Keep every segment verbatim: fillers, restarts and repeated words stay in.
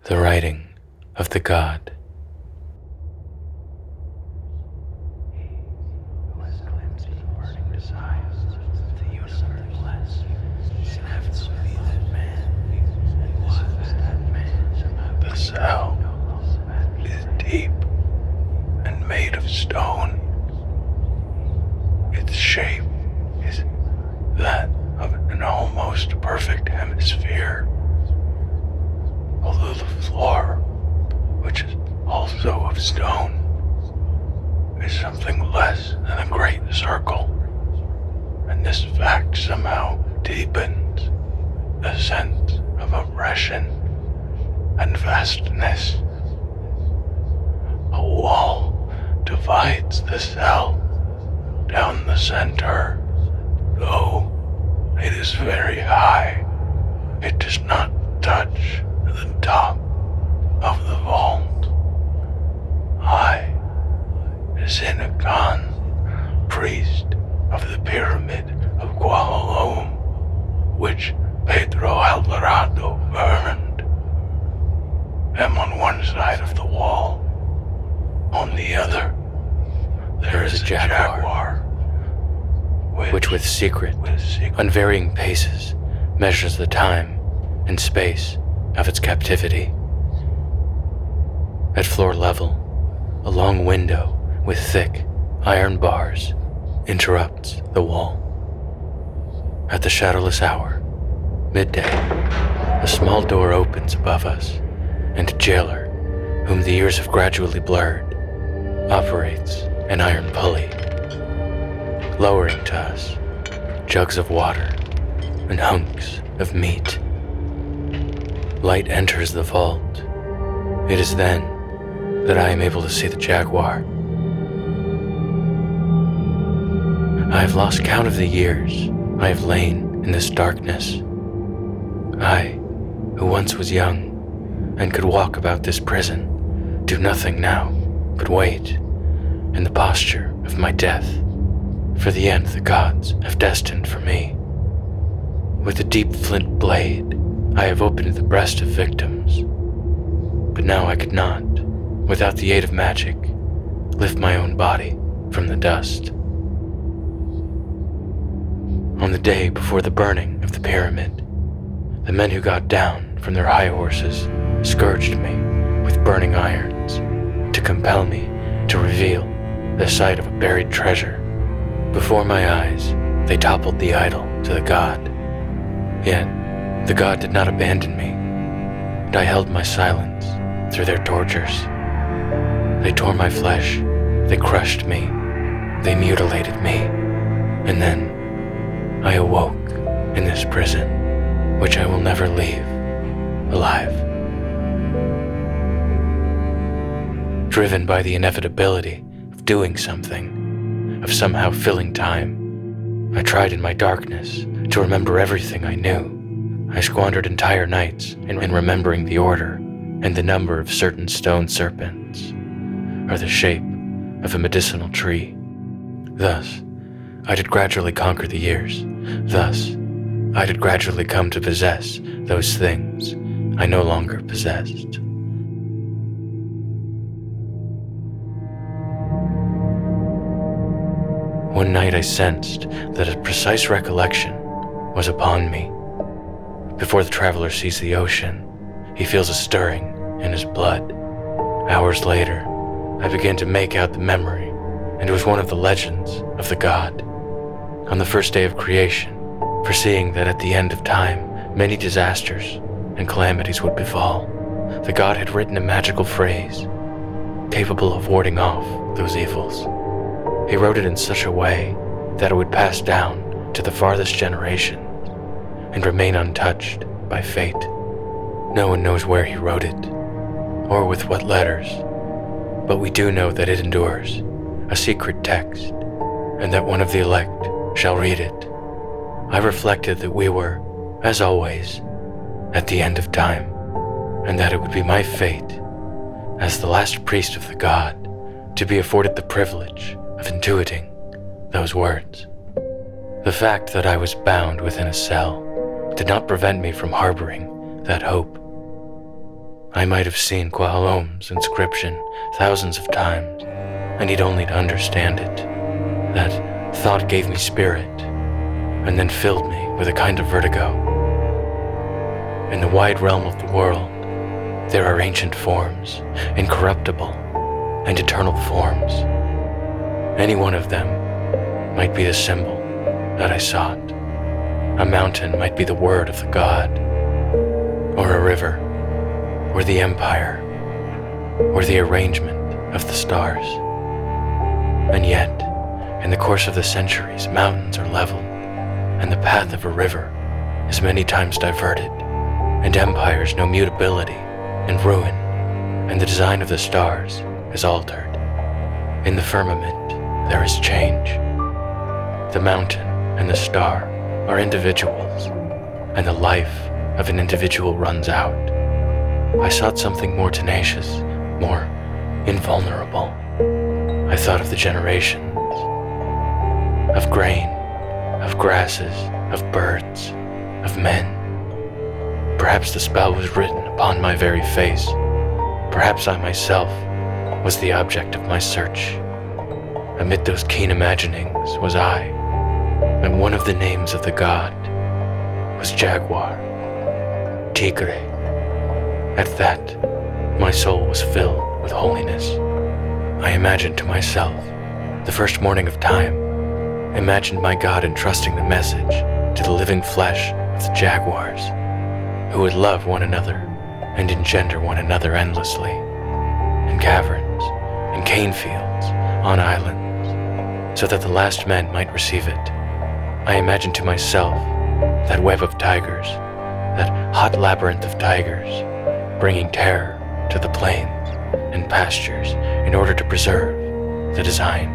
The writing of the God. The cell is deep and made of stone. Its shape is that of an almost perfect hemisphere, although the floor, which is also of stone, is something less than a great circle, and this fact somehow deepens the sense of oppression and vastness. A wall divides the cell down the center. Though it is very high, it does not touch the top of the vault. I, Zina Khan, priest of the Pyramid of Guajalom, which Pedro Alvarado burned, am on one side of the wall. On the other, there is a jaguar, jaguar which, which with secret, with secret, unvarying paces, measures the time and space of its captivity. At floor level, a long window with thick iron bars interrupts the wall. At the shadowless hour, midday, a small door opens above us, and a jailer, whom the years have gradually blurred, operates an iron pulley, lowering to us jugs of water and hunks of meat. Light enters the vault. It is then that I am able to see the jaguar. I have lost count of the years I have lain in this darkness. I, who once was young and could walk about this prison, do nothing now but wait in the posture of my death for the end the gods have destined for me. With a deep flint blade, I have opened the breast of victims, but now I could not, without the aid of magic, lift my own body from the dust. On the day before the burning of the pyramid, the men who got down from their high horses scourged me with burning irons to compel me to reveal the sight of a buried treasure. Before my eyes, they toppled the idol to the god. Yet, the god did not abandon me, and I held my silence through their tortures. They tore my flesh, they crushed me, they mutilated me, and then I awoke in this prison, which I will never leave alive. Driven by the inevitability of doing something, of somehow filling time, I tried in my darkness to remember everything I knew. I squandered entire nights in, in remembering the order and the number of certain stone serpents, or the shape of a medicinal tree. Thus, I did gradually conquer the years. Thus, I did gradually come to possess those things I no longer possessed. One night I sensed that a precise recollection was upon me. Before the traveler sees the ocean, he feels a stirring in his blood. Hours later, I began to make out the memory, and it was one of the legends of the god. On the first day of creation, foreseeing that at the end of time, many disasters and calamities would befall, the god had written a magical phrase capable of warding off those evils. He wrote it in such a way that it would pass down to the farthest generations and remain untouched by fate. No one knows where he wrote it, or with what letters, but we do know that it endures, a secret text, and that one of the elect shall read it. I reflected that we were, as always, at the end of time, and that it would be my fate, as the last priest of the god, to be afforded the privilege of intuiting those words. The fact that I was bound within a cell did not prevent me from harboring that hope. I might have seen Kwahalome's inscription thousands of times. I need only to understand it. That thought gave me spirit, and then filled me with a kind of vertigo. In the wide realm of the world, there are ancient forms, incorruptible and eternal forms. Any one of them might be the symbol that I sought. A mountain might be the word of the god, or a river, or the empire, or the arrangement of the stars. And yet, in the course of the centuries, mountains are leveled, and the path of a river is many times diverted, and empires know mutability and ruin, and the design of the stars is altered. In the firmament, there is change. The mountain and the star are individuals, and the life of an individual runs out. I sought something more tenacious, more invulnerable. I thought of the generations, of grain, of grasses, of birds, of men. Perhaps the spell was written upon my very face. Perhaps I myself was the object of my search. Amid those keen imaginings was I, and one of the names of the god was Jaguar, Tigre. At that, my soul was filled with holiness. I imagined to myself the first morning of time, imagined my God entrusting the message to the living flesh of the jaguars, who would love one another and engender one another endlessly, in caverns, in cane fields, on islands, so that the last men might receive it. I imagined to myself that web of tigers, that hot labyrinth of tigers, bringing terror to the plains and pastures in order to preserve the design.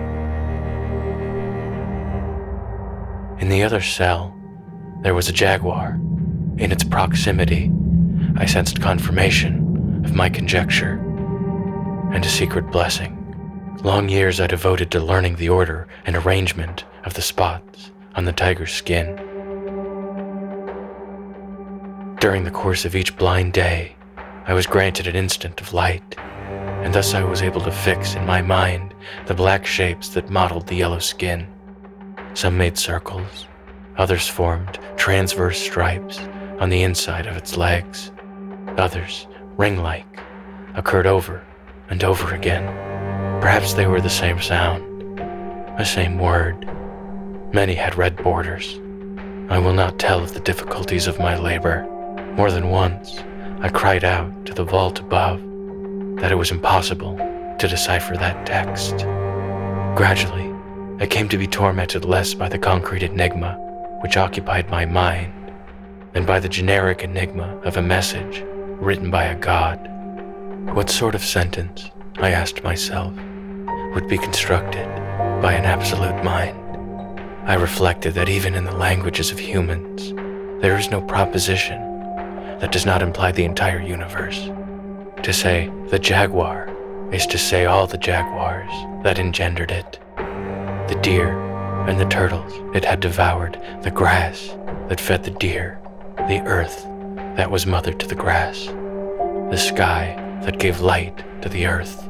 In the other cell, there was a jaguar. In its proximity, I sensed confirmation of my conjecture and a secret blessing. Long years I devoted to learning the order and arrangement of the spots on the tiger's skin. During the course of each blind day, I was granted an instant of light, and thus I was able to fix in my mind the black shapes that modeled the yellow skin. Some made circles, others formed transverse stripes on the inside of its legs. Others, ring-like, occurred over and over again. Perhaps they were the same sound, the same word. Many had red borders. I will not tell of the difficulties of my labor. More than once, I cried out to the vault above that it was impossible to decipher that text. Gradually, I came to be tormented less by the concrete enigma which occupied my mind than by the generic enigma of a message written by a god. What sort of sentence, I asked myself, would be constructed by an absolute mind? I reflected that even in the languages of humans, there is no proposition that does not imply the entire universe. To say the jaguar is to say all the jaguars that engendered it, the deer and the turtles it had devoured, the grass that fed the deer, the earth that was mother to the grass, the sky that gave light to the earth.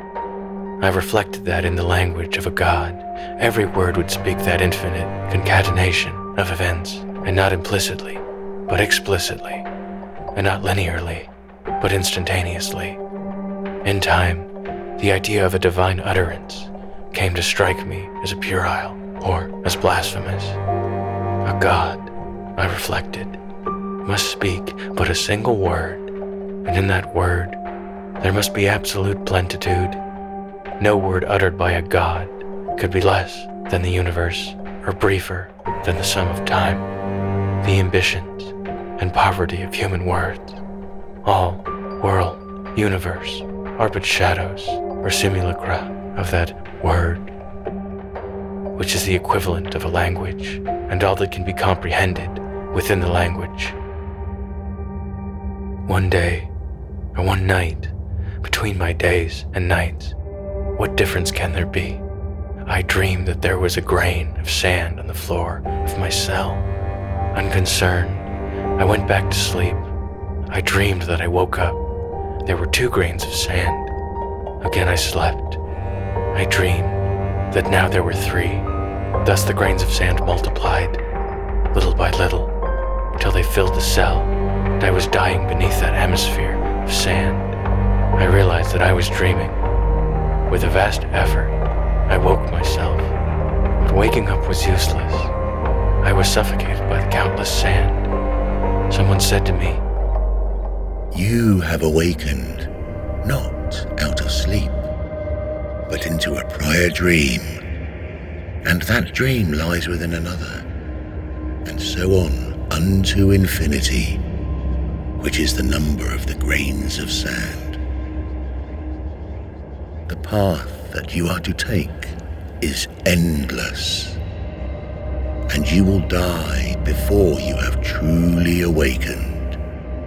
I reflected that in the language of a god, every word would speak that infinite concatenation of events, and not implicitly, but explicitly, and not linearly, but instantaneously. In time, the idea of a divine utterance came to strike me as a puerile or as blasphemous. A god, I reflected, must speak but a single word, and in that word there must be absolute plenitude. No word uttered by a god could be less than the universe or briefer than the sum of time. The ambitions and poverty of human words, all world, universe, are but shadows or simulacra of that word, which is the equivalent of a language and all that can be comprehended within the language. One day, or one night, between my days and nights, what difference can there be? I dreamed that there was a grain of sand on the floor of my cell. Unconcerned, I went back to sleep. I dreamed that I woke up there were two grains of sand. Again I slept. I dreamed that now there were three. Thus the grains of sand multiplied, little by little, till they filled the cell, and I was dying beneath that hemisphere of sand. I realized that I was dreaming. With a vast effort, I woke myself, but waking up was useless. I was suffocated by the countless sand. Someone said to me, "You have awakened, not out of sleep, but into a prior dream, and that dream lies within another, and so on unto infinity, which is the number of the grains of sand. The path that you are to take is endless, and you will die before you have truly awakened."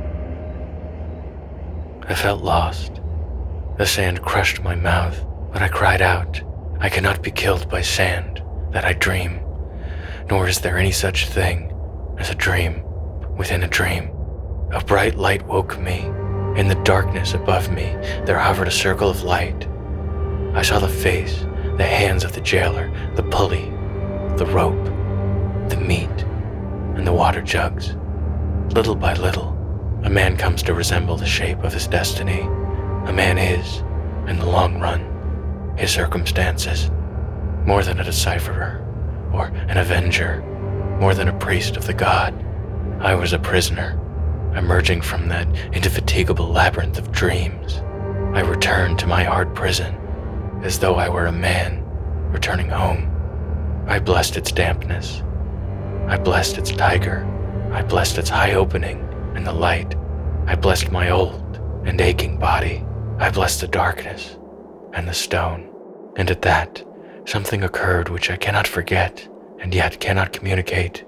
I felt lost. The sand crushed my mouth, but I cried out, "I cannot be killed by sand, that I dream, nor is there any such thing as a dream within a dream." A bright light woke me. In the darkness above me, there hovered a circle of light. I saw the face, the hands of the jailer, the pulley, the rope, the meat, and the water jugs. Little by little, a man comes to resemble the shape of his destiny. A man is, in the long run, his circumstances. More than a decipherer, or an avenger, more than a priest of the god, I was a prisoner, emerging from that indefatigable labyrinth of dreams. I returned to my hard prison, as though I were a man returning home. I blessed its dampness. I blessed its tiger. I blessed its high opening and the light. I blessed my old and aching body. I blessed the darkness and the stone. And at that, something occurred which I cannot forget and yet cannot communicate.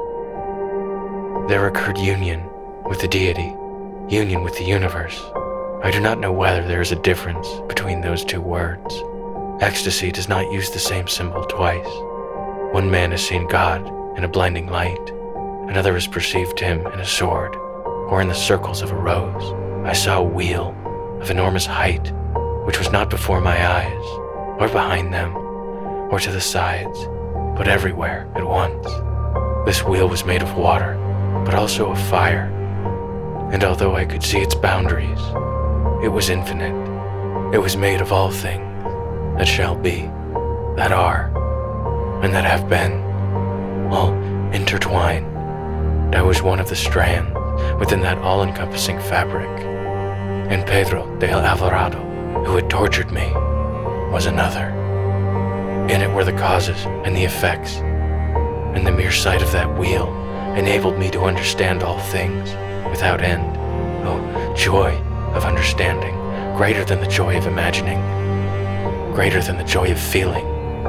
There occurred union with the deity, union with the universe. I do not know whether there is a difference between those two words. Ecstasy does not use the same symbol twice. One man has seen God in a blinding light, another has perceived him in a sword, or in the circles of a rose. I saw a wheel of enormous height, which was not before my eyes, or behind them, or to the sides, but everywhere at once. This wheel was made of water, but also of fire, and although I could see its boundaries, it was infinite. It was made of all things that shall be, that are, and that have been, all intertwined. And I was one of the strands within that all-encompassing fabric. And Pedro de Alvarado, who had tortured me, was another. In it were the causes and the effects, and the mere sight of that wheel enabled me to understand all things without end. Oh, joy of understanding, greater than the joy of imagining, greater than the joy of feeling.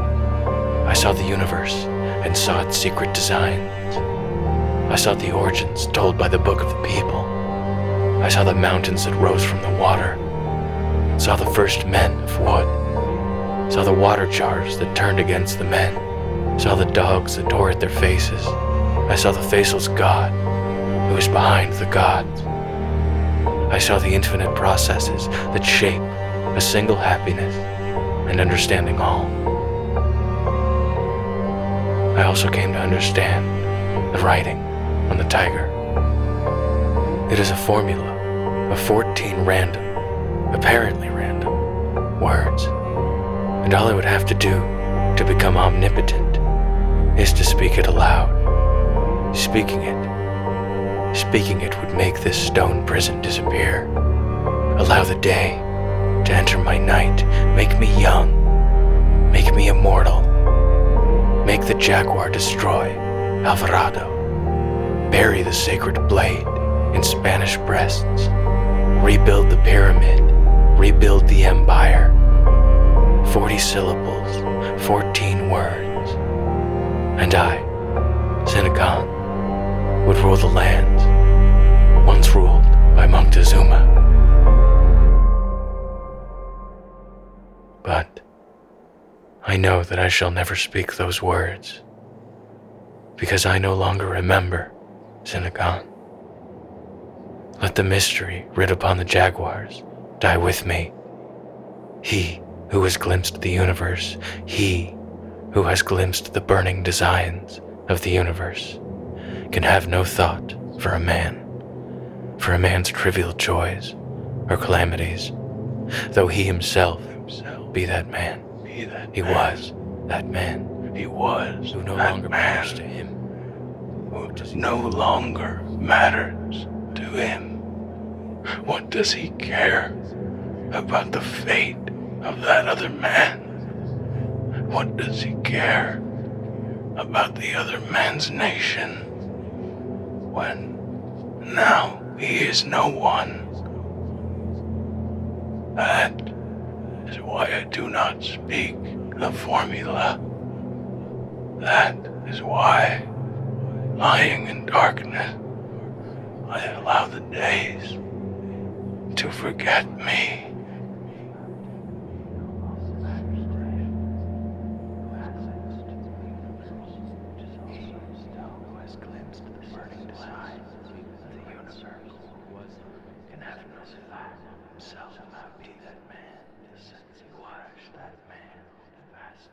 I saw the universe and saw its secret designs. I saw the origins told by the book of the people. I saw the mountains that rose from the water, saw the first men of wood, saw the water jars that turned against the men, saw the dogs that tore at their faces. I saw the faceless God who is behind the gods. I saw the infinite processes that shape a single happiness and understanding all. I also came to understand the writing on the tiger. It is a formula of fourteen random, apparently random, words. And all I would have to do to become omnipotent is to speak it aloud. Speaking it, speaking it would make this stone prison disappear. Allow the day to enter my night, make me young, make me immortal. Make the jaguar destroy Alvarado. Bury the sacred blade in Spanish breasts. Rebuild the pyramid, rebuild the empire. Forty syllables, fourteen words. And I, Senecan, would rule the lands once ruled by Moctezuma. But I know that I shall never speak those words, because I no longer remember Senecan. Let the mystery writ upon the jaguars die with me. He who has glimpsed the universe, he who has glimpsed the burning designs of the universe, can have no thought for a man, for a man's trivial joys or calamities, though he himself be that man. Be that He man. was that man He was who no that longer man matters to him. who no longer matters to him. What does he care about the fate of that other man? What does he care about the other man's nation when now he is no one? That is why I do not speak a formula. That is why, lying in darkness, I allow the days to forget me. Himself be that man, since he was that man, vast